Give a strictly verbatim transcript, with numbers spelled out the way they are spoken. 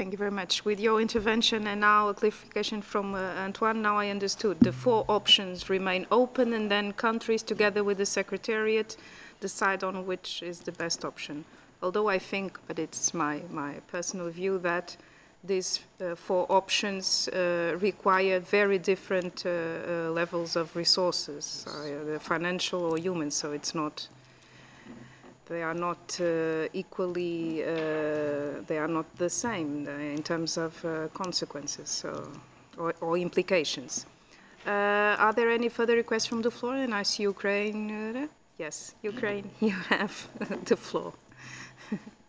Thank you very much. With your intervention and now a clarification from uh, Antoine, now I understood. The four options remain open and then countries together with the Secretariat decide on which is the best option. Although I think, but it's my, my personal view, that these uh, four options uh, require very different uh, uh, levels of resources, uh, financial or human, so it's not, they are not uh, equally, uh, they are not the same uh, in terms of uh, consequences so, or, or implications. Uh, are there any further requests from the floor? And I see Ukraine. Uh, yes, Ukraine, you have the floor.